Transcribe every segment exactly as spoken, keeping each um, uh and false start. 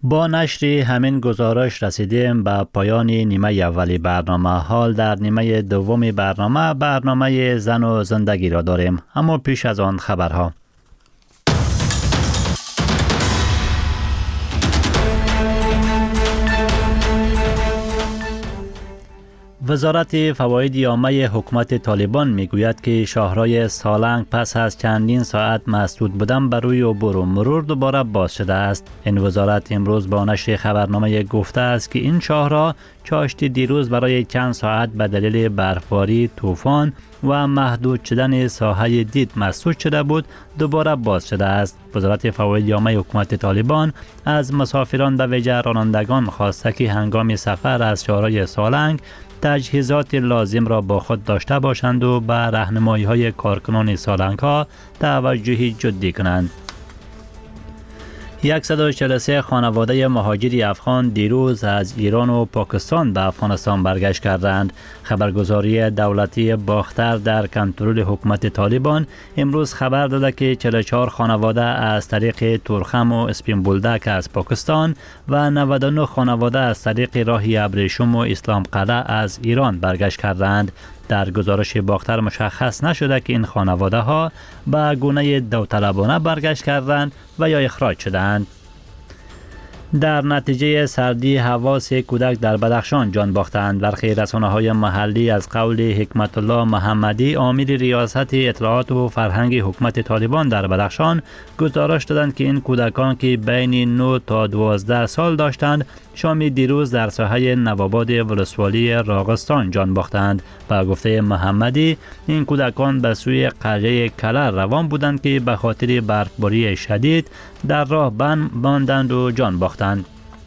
با نشر همین گزارش رسیدیم به پایان نیمه اولی برنامه. حال در نیمه دوم برنامه برنامه زن و زندگی را داریم، اما پیش از آن خبرها. وزارت فواید عامه حکومت طالبان میگوید که شاهرای سالنگ پس از چندین ساعت مسدود بودن بر روی عبور و مرور دوباره باز شده است. این وزارت امروز با نشر خبرنامه گفته است که این شاهرا چاشت دیروز برای چند ساعت به دلیل برفباری، طوفان و محدود شدن ساحه دید مسدود شده بود، دوباره باز شده است. وزارت فواید عامه حکومت طالبان از مسافران به ویژه رانندگان خواسته که هنگام سفر از شاهرای سالنگ تجهیزات لازم را با خود داشته باشند و به راهنمایی‌های کارکنان سالنگ ها توجه جدی کنند. صد و چهل و سه خانواده مهاجر افغان دیروز از ایران و پاکستان به افغانستان برگشت کردند. خبرگزاری دولتی باختر در کنترل حکومت طالبان امروز خبر داده که چهل و چهار خانواده از طریق تورخم و اسپین بولدک از پاکستان و نود و نه خانواده از طریق راه ابریشم و اسلام قلعه از ایران برگشت کردند. در گزارش باختر مشخص نشده که این خانواده ها به گونه داوطلبانه برگشت کردند و یا اخراج شدند. در نتیجه سردی هوا سه کودک در بدخشان جان باختند. برخی رسانه‌های محلی از قول حکمت الله محمدی، امیر ریاست اطلاعات و فرهنگ حکومت طالبان در بدخشان، گزارش دادند که این کودکان که بین نه تا دوازده سال داشتند شام دیروز در ساحه نواباد ولسوالی راغستان جان باختند. با گفته محمدی این کودکان به سوی قریه کلر روان بودند که به خاطر برفباری شدید در راه بند ماندند و جان باختند.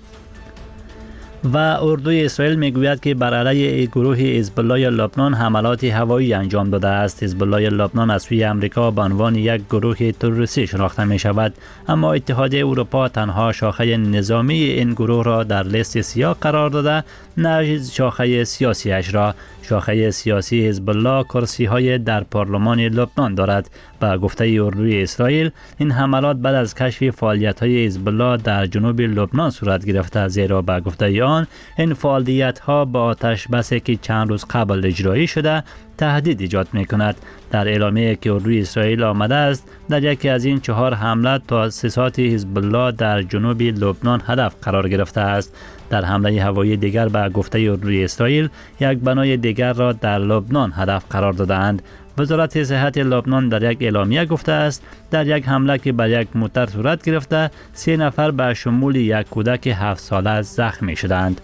و اردوی اسرائیل میگوید که بر علیه گروه حزب الله لبنان حملات هوایی انجام داده است. حزب الله لبنان از سوی امریکا به عنوان یک گروه تروریستی شناخته می شود، اما اتحادیه اروپا تنها شاخه نظامی این گروه را در لیست سیاه قرار داده، نه شاخه سیاسی اش را. شاخه سیاسی حزب الله کرسی های در پارلمان لبنان دارد. با گفته اردوی اسرائیل این حملات بعد از کشف فعالیت های حزب الله در جنوب لبنان صورت گرفته، زیرا با گفته آن این فعالیت ها با آتش بسی که چند روز قبل اجرایی شده تهدید ایجاد می کند. در اعلامیه که اردوی اسرائیل آمده است، در یکی از این چهار حمله تأسیسات حزب الله در جنوب لبنان هدف قرار گرفته است. در حمله هوایی دیگر به گفته اردوی اسرائیل یک بنای دیگر را در لبنان هدف قرار دادند. وزارت صحت لبنان در یک اعلامیه گفته است در یک حمله که به یک موتر صورت گرفته، سه نفر به شمول یک کودک هفت ساله زخمی شدند.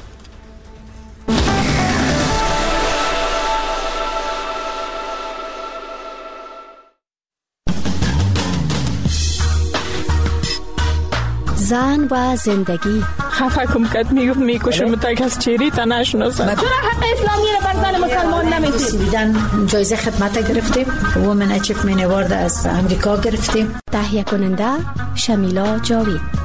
زن و زندگی. خفه کم کت میگفت میکشم تا کس چیری تا نشناسم. چرا حق اسلامی رو بر زن مسلمان نمیدی؟ سویدن جایزه خدمت گرفتیم، وومن اچیومنت اوارد از امریکا گرفتیم. تهیه کننده شمیلا جاوید.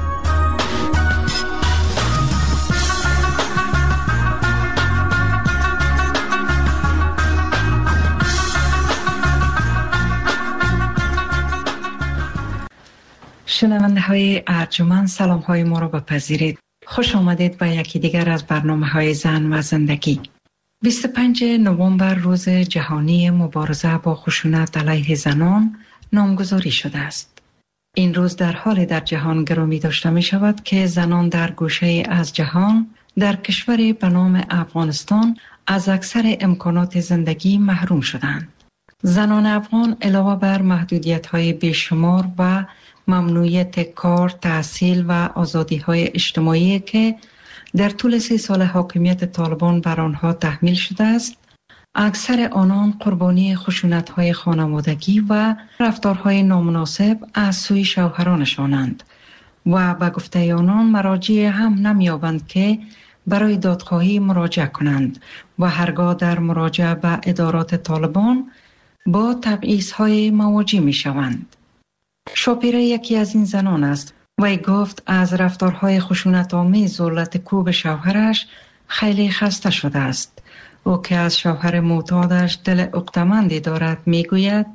شنونده های ارجمند، سلام های ما را بپذیرید. خوش آمدید به یکی دیگر از برنامه های زن و زندگی. بیست و پنجم نوامبر روز جهانی مبارزه با خشونت علیه زنان نامگذاری شده است. این روز در حال در جهان گرامی داشته می شود که زنان در گوشه از جهان در کشوری به نام افغانستان از اکثر امکانات زندگی محروم شدند. زنان افغان علاوه بر محدودیت های بیشمار و ممنوعیت کار، تحصیل و آزادی‌های اجتماعی که در طول سی سال حاکمیت طالبان بر آنها تحمیل شده است، اکثر آنان قربانی خشونت‌های خانوادگی و رفتارهای نامناسب از سوی شوهرانشانند و به گفته آنان مراجع هم نمی‌یابند که برای دادخواهی مراجعه کنند و هرگاه در مراجعه به ادارات طالبان با تبعیض‌های مواجه می‌شوند. شاپیره یکی از این زنان است. وی گفت از رفتارهای خشونت‌آمیز ذلت کوب شوهرش خیلی خسته شده است. او که از شوهر معتادش دل عقده‌مندی دارد میگوید: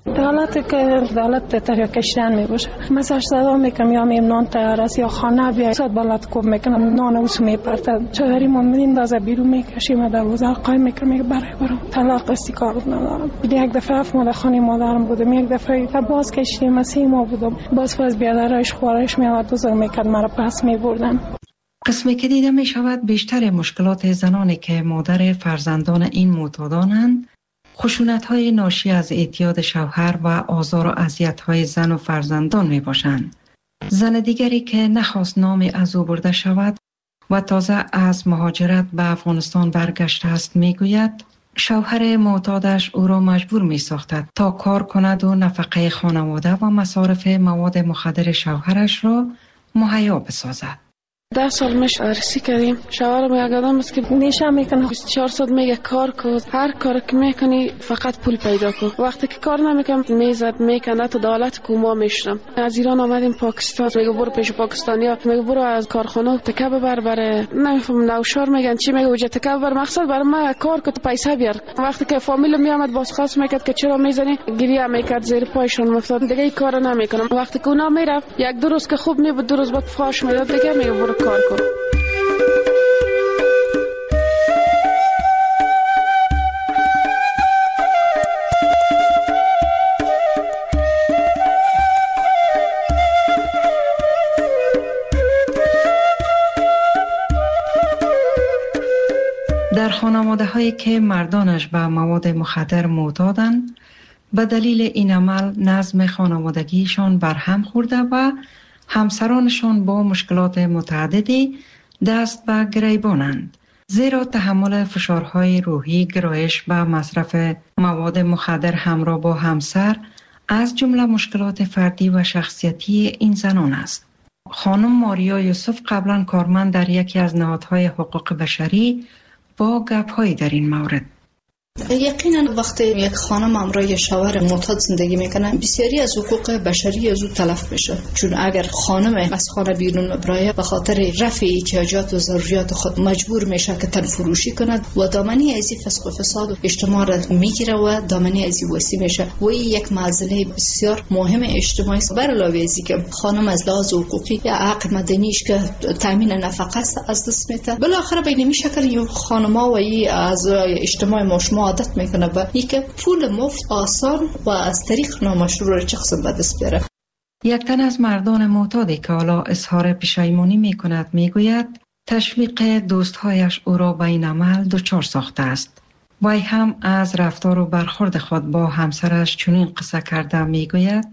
دولت که دولت تریا کشیدن می باشه مثلا صدا میکنم یا میم نان تیار است یا خانه بیا صد بالات کوب میکنم نان اوس میپرتد چادری ما میندازه بیرون میکشیم دروازه قایم میکنم برای برام طلاق استی کار ندارم. یک دفعه اف مال خانه مادرم بودم، یک دفعه تا باز کشیدیم سی ما بودم باز باز بیادرش خوارش میاد بزرگ میکرد مرا پس میبردن. قسمی که دیده می شود بیشتر مشکلات زنانی که مادر فرزندان این معتادانند خشونت‌های ناشی از اعتیاد شوهر و آزار و اذیت‌های زن و فرزندان می باشند. زن دیگری که نخواست نام از او برده شود و تازه از مهاجرت به افغانستان برگشته است می گوید شوهر معتادش او را مجبور می ساختد تا کار کند و نفقه خانواده و مصارف مواد مخدر شوهرش را مهیا بسازد. ده سال میشه عرصی کردیم. شوهرم یک آدم است که نیشه میکنه بیست و چهار ساعت میگه کار کن، هر کار که میکنی فقط پول پیدا کن. وقتی که کار نمیکنم میزد میکنه تو دولت کوما میشم. از ایران آمدیم پاکستان، میگه برو پیش پاکستانیا، میگه برو از کارخانه تکه ببر بره نمیفهم نوشار میگن چی میگه وجه تکه ببر مقصد برای ما کار که تو پیسه بیار. وقتی که فامیل میامد باز خواست میکرد که چرا میزنی گریه میکرد زیر پایشون مفتاد دیگه این کارو نمیکنم. وقتی که اونا میرفت یک دو روز که خوب میبود دو روز بعد فاش میداد دیگه میگه برو کار کن. در خانواده هایی که مردانش به مواد مخدر معتادند به دلیل این عمل نظم خانوادگیشان برهم خورده و همسرانشان با مشکلات متعددی دست به گریبانند. زیرا تحمل فشارهای روحی، گرایش به مصرف مواد مخدر همراه با همسر از جمله مشکلات فردی و شخصیتی این زنان است. خانم ماریا یوسف قبلا کارمند در یکی از نهادهای حقوق بشری با گپ‌هایی در این مورد. یقینا وقتی یک خانم همراه یک شوهر معتاد زندگی میکنه بسیاری از حقوق بشری از او تلف میشه، چون اگر خانم از خانه بیرون برای به خاطر رفع احتیاجات و ضروریات خود مجبور میشه که تن فروشی کند و دامنه ازی فسق و فساد و اجتماع را میگیره و دامنه ازی وسیع میشه و این یک معضله بسیار مهم اجتماعی است. بر علاوه از اینکه خانم از لحاظ حقوقی یا حق مدنیش که تامین نفقه است از دست میده، بالاخره به این شکل این خانم‌ها و این از اجتماع مشما عادت میکنه به اینکه پول مفت آسان و از طریق نامشروع را شخص به دست بیاره. یک تن از مردان معتادی که حالا اظهار پشیمانی میکند میگوید تشویق دوستهایش او را به این عمل دچار ساخته است. وی هم از رفتار و برخورد خود با همسرش چنین قصه کرده میگوید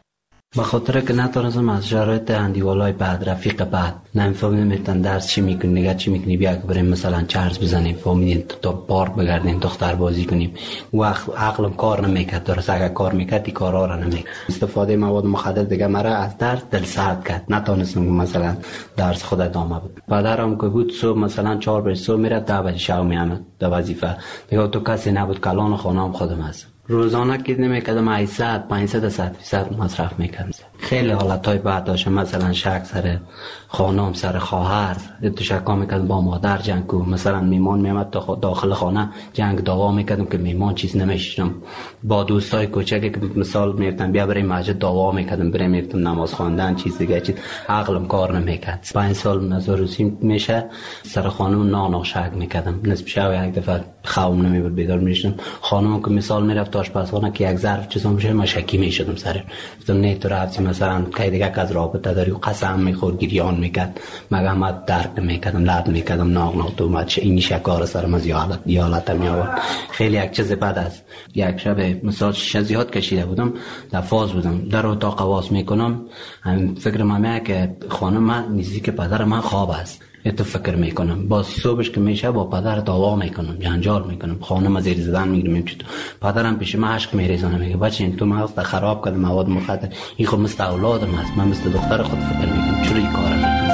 به خاطر که نتونستم از شرایط اندیوالای بعد رفیق بعد نمیفهمیم نمیتن درس چی میکنی نگه چی میکنی بیا که بریم مثلا چرس بزنیم فهمیدین تا پارک بگردیم دختر بازی کنیم و عقلم کار نمیکرد. درست اگر کار میکرد این کارا را نمیکرد. استفاده مواد مخدر دیگه مرا از درس دل سرد کرد، نتونستم مثلا درس خود ادامه بدم. پدرم که بود صبح مثلا چهار بجه صبح میرفت ده بجه شب میامد در وظیفه دیگه تو کسی نبود کلان خانه‌ام خودم هستم. روزانه که نمیکردم هشتصد پانصد صد فیصد مصرف میکردم. خیلی حالتهای بعد داشتم، مثلا شک سر خانم سر خواهر تو شکا میکردم با مادر جنگ کو مثلا میمان میامد داخل خانه جنگ دعوا میکردم که میمان چیز نمیشم. با دوستای کوچکی که مثال میگفتم بیا بریم مسجد دعوا میکردم بریم میرفتم نماز خواندن چیز دیگه چیز عقلم کار نمیکرد. پنج سال نظر روسی میشه سر خانم نانا شک میکردم. نصف شب یک دفعه خوابم نمیبرد بیدار میشدم خانم که مثال میرفت آشپزخانه که یک ظرف چیزا میشه مشکی میشدم سر گفتم نه تو رفتی مثلا کی دیگه از رابطه داری و قسم میخور گریان میکرد مگه ما درک نمیکردم لرد میکردم ناغ ناغ تو مچ این شکار سرم از یالت یالت میآورد. خیلی یک چیز بعد از یک شب مثلا شزیات کشیده بودم در فاز بودم در اتاق قواس میکنم هم فکر من که خانم من نزدیک پدر من خواب است تو فکر میکنم باز صبحش که میشه با پدر دعوا میکنم جنجال میکنم خانم زیر زدن میگیرم چی تو پدرم پیش من عشق میریزونه میگه بچه این تو مغز خراب کرد مواد مخدر این خود مثل اولادم هست من مثل دختر خود فکر میکنم چرا این کارا میکنم.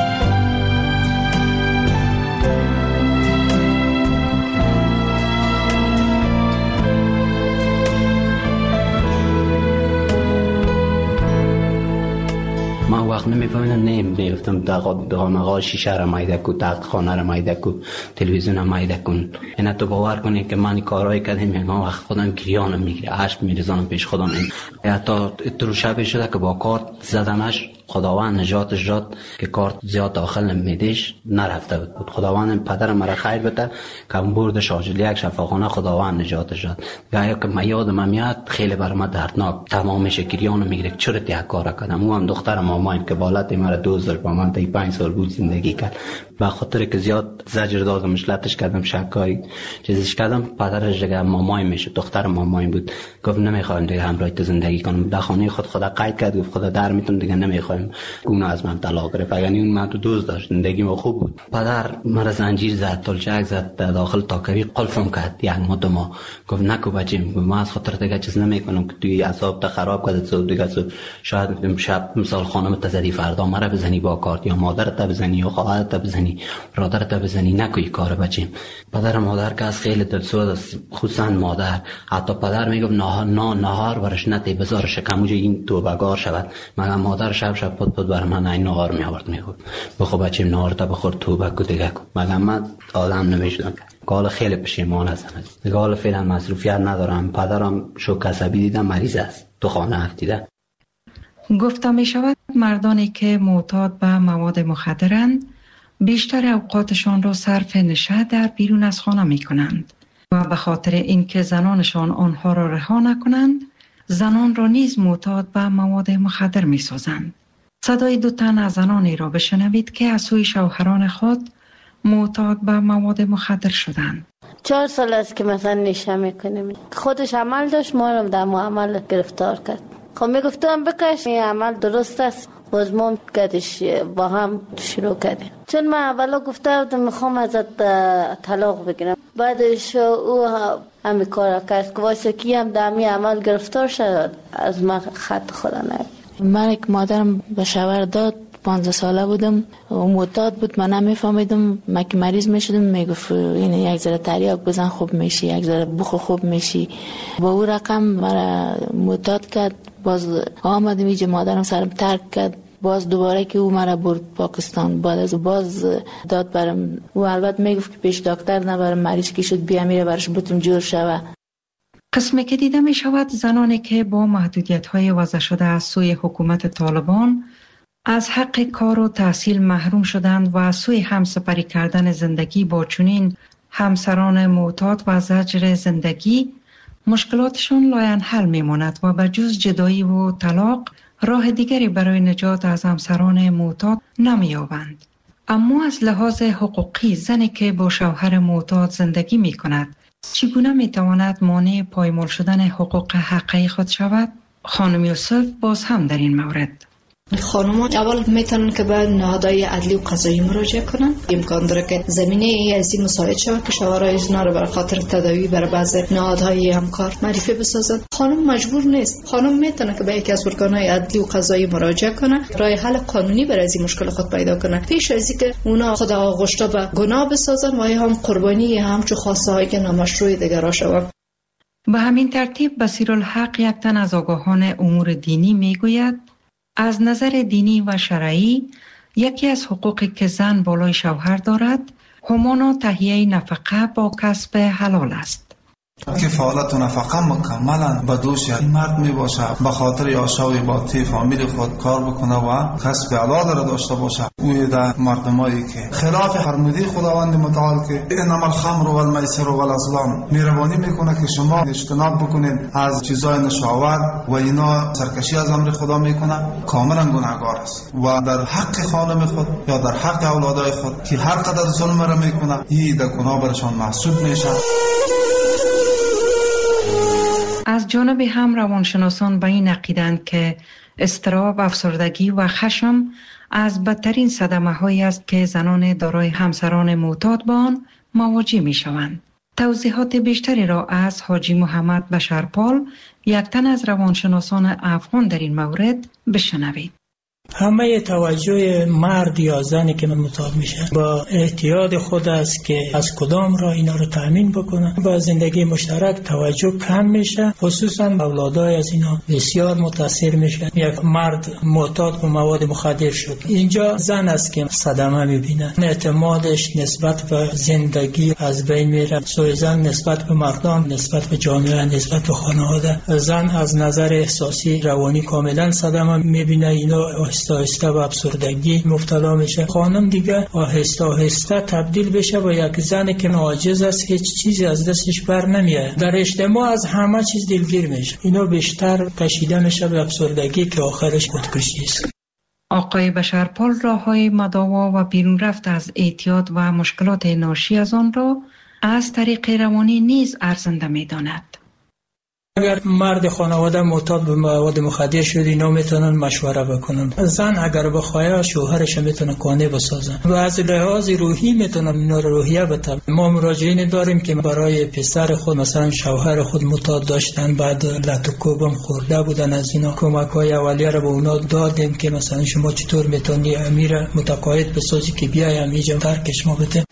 ما وقت نمیفهمیدم نیم میگفتم دغانقا شیشه را مایده کو، تخت خانه را مایده کو، تلویزیون را مایده کن. اینا تو باور کنی که من کارهای کردم میگم وقت خودم گریانم میگیره، اشک میریزم پیش خودم. حتی تو شب شده که با کارت زدمش، خداوند نجاتش داد که کارت زیاد داخل نمیدیش نرفته بود. خداوند پدرم مرا خیر بده که برد شاجل یک شفاخانه، خداوند نجاتش داد. گاهی که من یادم میاد خیلی بر من دردناک تمام شکریانو میگیره چرا یک کار کردم. او هم دختر مامایم که بالات مرا دوزار با من تا پنج سال بود زندگی کرد. به خاطر که زیاد زجر دادم، مشلتش کردم، شکای چیزش کردم، پدرش دیگه مامایم میشه، دختر مامایم بود. گفت نمیخوام دیگه همراه تو زندگی کنم. در خانه خود خدا قید کرد، گفت خدا در میتونم دیگه نمیخوام. گونه از من طلاق گرفت. یعنی اون من تو دوست داشت، زندگی ما خوب بود. پدر مرا زنجیر زد، تلچک زد، داخل تاکوی قلفم کرد یک مدت. ما گفت نکو بچیم، ما از خاطر دیگه چیز نمیکنم که توی اعصاب تا خراب کرد. صبح دیگه صبح شاید شب مثال خانم تزدی، فردا مرا بزنی با کارت، یا مادرت بزنی یا خواهرت بزنی، برادرت بزنی، نکوی کار بچیم. پدر مادر که از خیلی دلسوز است، خصوصا مادر. حتی پدر میگفت نهار نه نهار برش نتی بزار شکموج این تو بگار شود. مگر مادر شب شب پد پد بر من این نهار می آورد میگفت بخو بچیم نهار تا بخور تو بگو دیگه کن. مگر من آدم نمیشدم. قال خیلی پشیمان هستم. قال فعلا مصروفیت ندارم. پدرم شوک عصبی دیدم مریض است، تو خانه افتیده. گفته می شود مردانی که معتاد به مواد مخدرند بیشتر اوقاتشان را صرف نشه در بیرون از خانه می کنند و به خاطر اینکه زنانشان آنها را رها نکنند، زنان را نیز معتاد به مواد مخدر می سازند. صدای دو تن از زنانی را بشنوید که از سوی شوهران خود معتاد به مواد مخدر شدند. چهار سال است که مثلا نشه میکنیم. خودش عمل داشت، ما رو در عمل گرفتار کرد. خب میگفتم بکش، این عمل درست است. باز ما کدش با هم شروع کردیم. چون من اولا گفته بودم میخوام ازت طلاق بگیرم، بعدش او همین کار کرد که واسه کی هم در همین عمل گرفتار شد، از من خط خدا نگیر. من که مادرم به شوهر داد، پانزده ساله بودم و معتاد بود. من نمیفهمیدم. من که مریض میشدم میگفت این یک ذره تریاک بزن خوب میشی، یک ذره بخور خوب میشی. با او رقم مرا معتاد کرد. باز آمدم اینجا، مادرم سرم ترک کرد. باز دوباره که او مرا برد پاکستان. بعد از باز داد برم. او البته میگفت که پیش دکتر نبرم، مریض که شد بیا میره برش بتم جور شوه. قسمی که دیده می شود زنانی که با محدودیت های وضع شده از سوی حکومت طالبان از حق کار و تحصیل محروم شدند و از سوی همسپری کردن زندگی با چنین همسران معتاد و زجر زندگی مشکلاتشون لاینحل میماند و بجز جدایی و طلاق راه دیگری برای نجات از همسران معتاد نمی‌یابند. اما از لحاظ حقوقی زنی که با شوهر معتاد زندگی می کند چگونه می تواند مانع پایمال شدن حقوق حقیقی خود شود؟ خانم یوسف باز هم در این مورد خانمان اول میتونن که به نهادهای عدلی و قضایی مراجعه کنن. امکان داره که زمینه از این مساعد شود که شوهرای زنا رو برای خاطر تداوی برای بعضی نهادهای همکار معرفی بسازن. خانم مجبور نیست. خانم میتونه که به یکی از ارگانهای عدلی و قضایی مراجعه کنه، راه حل قانونی برای این مشکل خود پیدا کنه، پیش از اینکه اونا خود آغشته به گناه بسازن و هم قربانی همچو خواسته های نامشروع دیگر شوند. به همین ترتیب بصیرالحق یک تن از آگاهان امور دینی میگوید از نظر دینی و شرعی یکی از حقوقی که زن بالای شوهر دارد همانا تهیه نفقه با کسب حلال است. کفالت و نفقه مکملا به دوش مرد می باشه، به خاطر یاشاوی با تی فامیل خود کار بکنه و کسب حلال را داشته باشه. اوی در مردمایی که خلاف فرموده خداوند متعال که انما الخمر و المیسر و الازلام مهربانی میکنه که شما اجتناب بکنید از چیزای نشاور و اینا سرکشی از امر خدا میکنه، کاملا گناهگار است. و در حق خانم خود یا در حق اولادای خود که هر قدر ظلم را میکنه این در گناه برشان محسوب میشه. از جانب هم روانشناسان به این عقیدند که اضطراب، افسردگی و خشم از بدترین صدمه هایی است که زنان دارای همسران معتاد به آن مواجه می شوند. توضیحات بیشتری را از حاجی محمد بشرپال، یک تن از روانشناسان افغان در این مورد بشنوید. همه توجه مرد یا زنی که معتاد میشه با احتیاط خود است که از کدام راه اینا رو تامین بکنه. با زندگی مشترک توجه کم میشه، خصوصا اولادای از اینا بسیار متاثر میشه. یک مرد معتاد به مواد مخدر شد، اینجا زن است که صدمه میبینه، اعتمادش نسبت به زندگی از بین میره. سوی زن نسبت به مردان، نسبت به جامعه، نسبت به خانواده. زن از نظر احساسی روانی کاملا صدمه میبینه، اینا آهسته آهسته به افسردگی مبتلا میشه. خانم دیگه آهسته آهسته تبدیل بشه به یک زنی که عاجز است، هیچ چیزی از دستش بر نمیاد، در اجتماع از همه چیز دلگیر میشه. اینا بیشتر کشیده میشه به افسردگی که آخرش خودکشی است. آقای بشرپال راه‌های مداوا و بیرون رفت از اعتیاد و مشکلات ناشی از آن را از طریق روانی نیز ارزنده می‌داند. اگر مرد خانواده معتاد به مواد مخدر شد، اینا میتونن مشوره بکنن. زن اگر بخواد شوهرش میتونه قانع بسازن و از لحاظ روحی میتونن اینا رو روحیه بدن. ما مراجعین داریم که برای پسر خود مثلا شوهر خود معتاد داشتن، بعد لطوکوبم خورده بودن، از اینا کمک‌های اولیه رو به اونا دادیم که مثلا شما چطور میتونی امیر متقاعد بسازی که بیایم اینجا ترکش ما بده.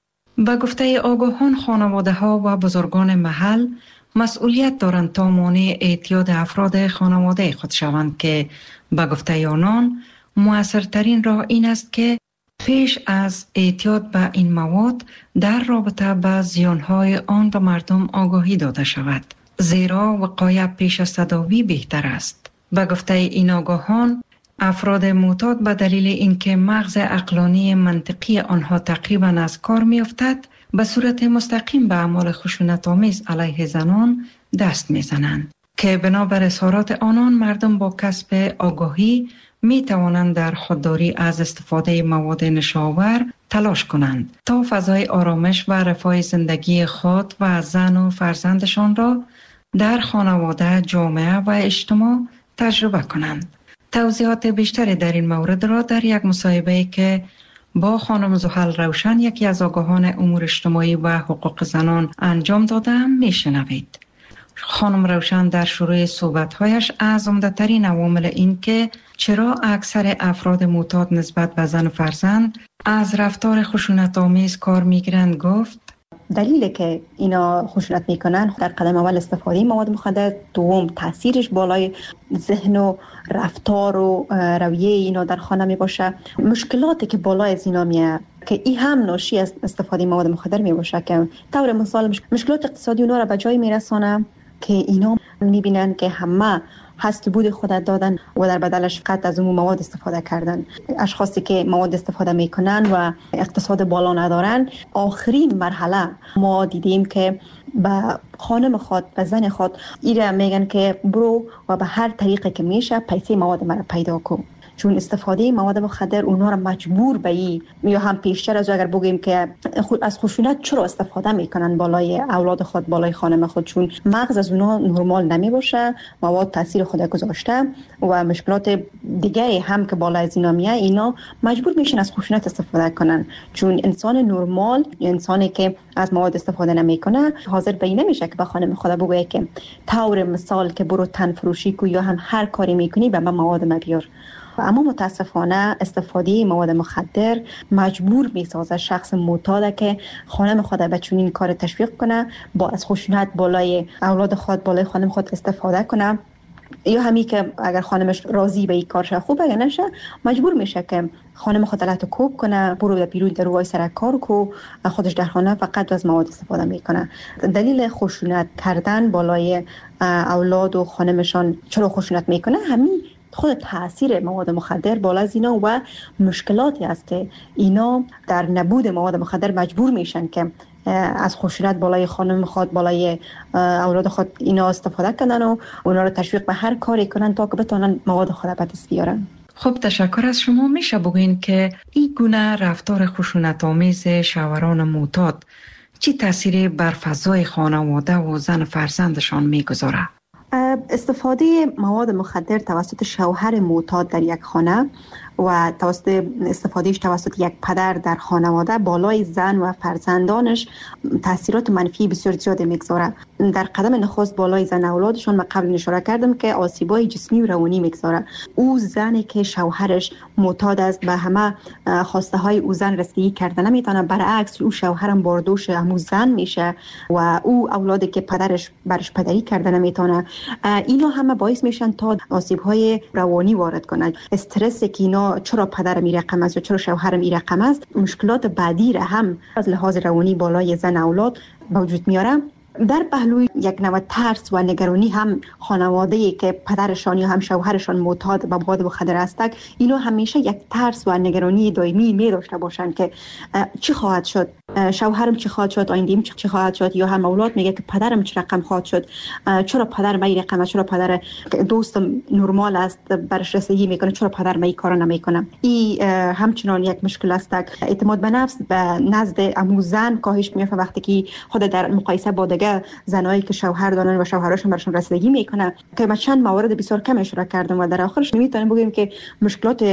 با گفته آگاهان، خانواده‌ها و بزرگان محل مسئولیت دارند تا مانع اعتیاد افراد خانواده خود شوند که با گفته آنان مؤثرترین راه این است که پیش از اعتیاد به این مواد در رابطه با زیانهای آن به مردم آگاهی داده شود، زیرا وقایع پیش از تداوی بهتر است. با گفته این آگاهان، افراد معتاد به دلیل اینکه مغز عقلانی منطقی آنها تقریبا از کار می‌افتد، به صورت مستقیم به اعمال خشونت‌آمیز علیه زنان دست می‌زنند که بنابر اظهارات آنان مردم با کسب آگاهی می توانند در خودداری از استفاده مواد نشاور تلاش کنند تا فضای آرامش و رفاه زندگی خود و زن و فرزندشان را در خانواده، جامعه و اجتماع تجربه کنند. توضیحات بیشتری در این مورد را در یک مصاحبه که با خانم زحل روشن، یکی از آگاهان امور اجتماعی و حقوق زنان، انجام دادم میشنوید. خانم روشن در شروع صحبت‌هایش از عمده‌ترین عوامل این که چرا اکثر افراد معتاد نسبت به زن و فرزند از رفتار خشونت‌آمیز کار می‌گیرند گفت: دلیلی که اینا خشونت میکنن در قدم اول استفاده مواد مخدر، دوم تاثیرش بالای ذهن و رفتار و رویه اینا در خانه می باشه، مشکلاتی که بالای از اینا میاد که این هم ناشی از استفاده مواد مخدر می باشه که طور مثال مشکلات اقتصادی اونا را به جای میرسانه که اینا میبینن که همه هست بود خودت دادن و در بدلش فقط از اون مواد استفاده کردن. اشخاصی که مواد استفاده میکنن و اقتصاد بالا ندارن، آخرین مرحله ما دیدیم که به خانم خود، به زن خود ایره میگن که برو و به هر طریقی که میشه پیسه مواد مرا پیدا کن، چون استفاده مواد مخدر اونها را مجبور به این، یا هم پیشتر از اگر بگیم که از خشونت چرا استفاده میکنن بالای اولاد خود، بالای خانم خود، چون مغز از اونها نرمال نمی باشه، مواد تاثیر خود گذاشته و مشکلات دیگری هم که بالای از اینا میاد، اینا مجبور میشن از خشونت استفاده کنن، چون انسان نرمال، انسانی که از مواد استفاده نمیکنه، حاضر به این نمیشه که به خانم خود بگه که طور مثال که برو تن فروشی کو یا هم هر کاری میکنی به من مواد ما بیار. اما متاسفانه استفاده مواد مخدر مجبور میسازه شخص معتاد که خانم خود به چنین کار تشویق کنه، با از خشونت بالای اولاد خود، بالای خانم خود استفاده کنه، یا همی که اگر خانمش راضی به این کارش خوب اگر نشه، مجبور میشه که خانم خود لطو کوب کنه، برو در بیرون در روی سر کار کو، خودش در خانه فقط از مواد استفاده میکنه. دلیل خشونت کردن بالای اولاد و خانمشان چرا خشونت میکنه؟ همین خود تاثیر مواد مخدر بالا از اینا و مشکلاتی است که اینا در نبود مواد مخدر مجبور میشن که از خشونت بالای خانم خود، بالای اولاد خود اینا استفاده کنن و اونا رو تشویق به هر کاری کنن تا که بتونن مواد خود به دست بیارن. خب تشکر از شما. میشه بگوین که این گونه رفتار خشونت آمیز شوهران معتاد چی تاثیری بر فضای خانواده و زن فرزندشان میگذاره؟ استفاده مواد مخدر توسط شوهر معتاد در یک خانه و توسط استفادهش توسط یک پدر در خانواده بالای زن و فرزندانش تاثیرات منفی بسیار زیاد میگذاره. در قدم نخست بالای زن اولادشون من قبل اشاره کردم که آسیبای جسمی و روانی میگذاره. او زنی که شوهرش معتاد است به همه خواسته های او زن رسیدگی کرده نمیتونه، برعکس او شوهرم باردوش همو زن میشه و او اولادی که پدرش برش پدری کرده نمیتونه. اینا همه باعث میشن تا آسیب های روانی وارد کنند. استرس که اینا چرا پدرم این رقم است یا چرا شوهرم این رقم است، مشکلات بعدی را هم از لحاظ روانی بالای زن اولاد به وجود میاره. در پهلوی یک نوع ترس و نگرانی هم خانواده‌ای که پدرشان یا هم شوهرشان معتاد به مواد مخدر هستند، اینا همیشه یک ترس و نگرانی دائمی می داشته باشند که چی خواهد شد، شوهرم چی خواهد شد، آینده‌ام چی خواهد شد، یا هم اولاد میگه که پدرم چه رقم خواهد شد، چرا پدر من این رقم، چرا پدر دوستم نرمال است برش رسیدگی میکنه، چرا پدر من این کارو نمیکنه. این همچنان یک مشکل است. اعتماد به نفس به نزد امو زن کاهش میافته وقتی که خود در مقایسه با زنایی که شوهر دارن و شوهرشون برشون رسیدگی میکنه، که ما چند موارد بسیار کم اشاره کردم و در آخرش میتونیم بگیم که مشکلات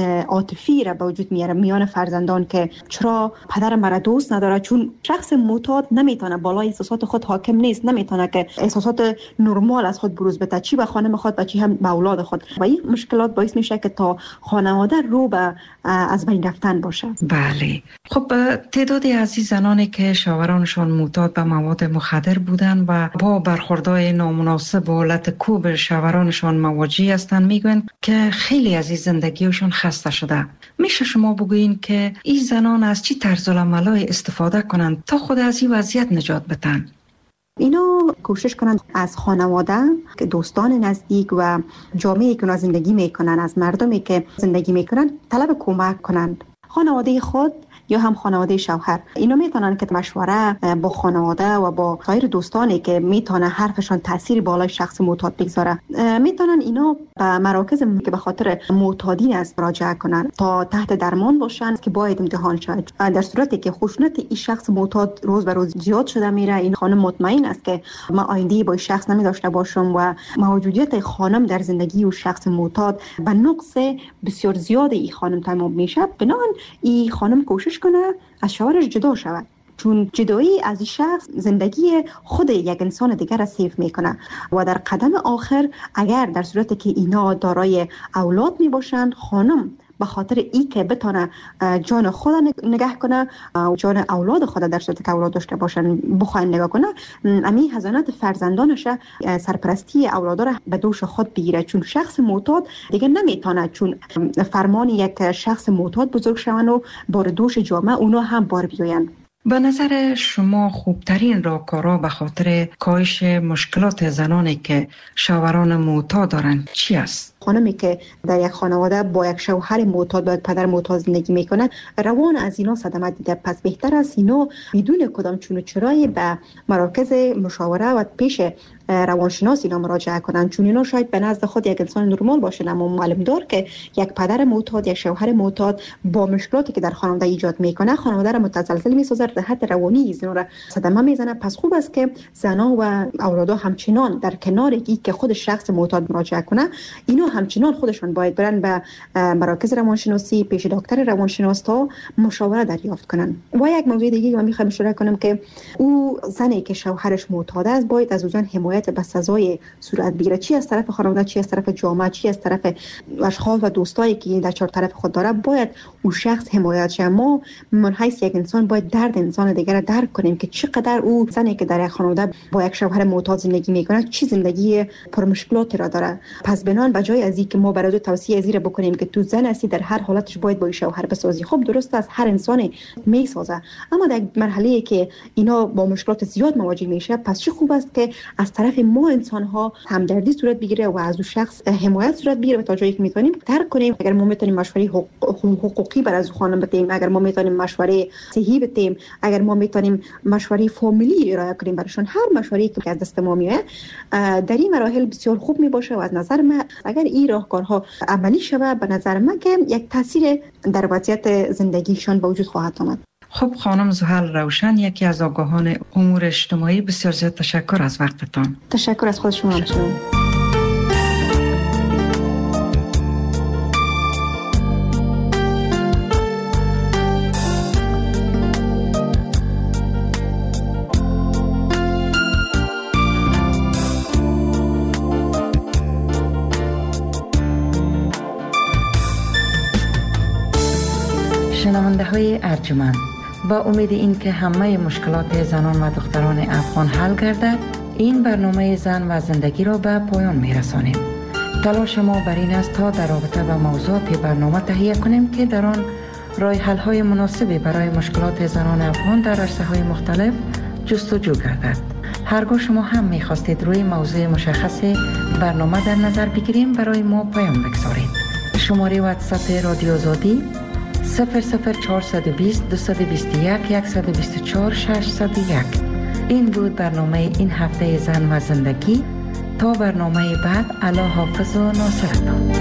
عاطفی را به وجود میاره میان فرزندان که چرا پدر مرا دوست نداره، چون شخص معتاد نمیتونه بالای احساسات خود حاکم نیست، نمیتونه که احساسات نرمال از خود بروز بده، چی به خانه میخواد و چی هم به اولاد خود، و این مشکلات باعث میشه که تا خانواده رو به از بین رفتن باشه. بله. خب تعدادی از این زنانی که شوهرانشان معتاد به مواد مخدر بودن و با برخوردهای نامناسب و حالت کوب شوهرانشان مواجه هستند، میگوین که خیلی از این زندگیشون خسته شده. میشه شما بگوین که این زنان از چی طرز العملای استفاده کنند تا خود از این وضعیت نجات بدن؟ اینا کوشش کنند از خانواده، که دوستان نزدیک و جامعه‌ای که زندگی میکنن، از مردمی که زندگی میکنن طلب کمک کنند. خانواده خود یا هم خانواده شوهر، اینا میتونن که مشوره با خانواده و با غیر دوستانی که میتونه حرفشان تاثیر بالای شخص معتاد بگذاره، میتونن اینا به مراکز که به خاطر معتادین است مراجعه کنن تا تحت درمان باشن که باید امتحان شد. در صورتی که خشونت این شخص معتاد روز به روز زیاد شده میره، این خانم مطمئن است که ما آینده با این شخص نمی داشته باشم و موجودیت خانم در زندگی و شخص معتاد به نقص بسیار زیاد این خانم تمام میشه. بنابراین این خانم کوشش کنه از شوهرش جدا شود، چون جدایی از این شخص زندگی خود یک انسان دیگر را سیف میکنه و در قدم آخر اگر در صورتی که اینا دارای اولاد می باشند، خانم به خاطر ای که بتونه جان خود نگه کنه و جان اولاد خود در صورتی که اولاد داشته باشن بخواد نگاه کنه، امی حضانت فرزندانش سرپرستی اولادا را به دوش خود بگیره، چون شخص معتاد دیگه نمیتونه، چون فرمان یک شخص معتاد بزرگ شون و بار دوش جامعه اونا هم بار بیاین. به نظر شما خوبترین راهکارها به خاطر کاهش مشکلات زنانی که شوهران معتاد دارند چی است؟ خانمی که در یک خانواده با یک شوهر معتاد با یک پدر معتاد زندگی میکنه، روان از اینا صدمه دیده، پس بهتر است اینا بدون کدام چون و چرایی به مراکز مشاوره و پیش روانشناس اینا مراجعه کنن، چون اینا شاید به نزد خود یک انسان نرمال باشه، اما معلوم دار که یک پدر معتاد یک شوهر معتاد با مشکلاتی که در خانواده ایجاد میکنه خانواده را متزلزل میسازه، در حد روانی اینا را صدمه میزنه. پس خوب است که زنا و اولادا همچنان در کنار ای که خود شخص معتاد مراجعه کنه، اینا همچنان خودشون باید برن به مراکز روانشناسی پیش دکتر روانشناس تا مشاوره دریافت کنن. و یک موضوع دیگه که من میخوام اشاره کنم که او زنی که شوهرش معتاد است باید از اون حمایت به سزای صورت بگیره، چی از طرف خانواده، چی از طرف جامعه، چی از طرف اشخاص و دوستایی که در چهار طرف خود داره، باید اون شخص حمایت شه. ما من حیث یک انسان باید درد انسان دیگر را درک کنیم که چقدر او زنی که در یک خانواده با یک شوهر معتاد زندگی میکنه چی زندگی پر مشکلاتی را داره. پس بنان بجای از اینکه ما برای تو توصیه ازیره بکنیم که تو زن هستی در هر حالتش باید با شوهر بسازی، خب درست است هر انسانی میسازه، اما در مرحله که اینا با مشکلات زیاد مواجه میشه، پس چه خوب است که از طرف ما انسان ها همدردی صورت بگیره و از اون شخص حمایت صورت بگیره و تا جایی که میتونیم درک کنیم. اگر ما میتونیم مشوره حقوقی برای از خانم بدیم، اگر ما میتونیم مشوره صحی بدیم، اگر ما میتونیم مشوره فامیلی ارائه کنیم براشون، هر مشوره‌ای که از دست ما میاد در این مراحل بسیار خوب میباشه و از نظر من اگر این راهکارها عملی شود، به نظر من که یک تاثیر در وضعیت زندگیشان به وجود خواهد آمد. خب خانم زحل روشن، یکی از آگاهان امور اجتماعی، بسیار زیاد تشکر از وقتتان. تشکر از خود شما همچنان. شنونده های ارجمند، با امید این که همه مشکلات زنان و دختران افغان حل گردد، این برنامه زن و زندگی را به پایان می رسانیم. تلاش ما بر این است تا در رابطه با موضوعات برنامه تهیه کنیم که در آن راه حل های مناسبی برای مشکلات زنان افغان در عرصه های مختلف جستجو گردد. هرگاه شما هم می خواستید روی موضوع مشخص برنامه در نظر بگیریم، برای ما پیام بگذارید. شماره واتساپ رادیو آزادی صفر صفر چهارصد و بیست دویست و بیست و یک صد و بیست و چهار ششصد و یک. این بود برنامه این هفته زن و زندگی. تا برنامه بعد، الله حافظ و ناصرتان.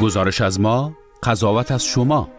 گزارش از ما، قضاوت از شما.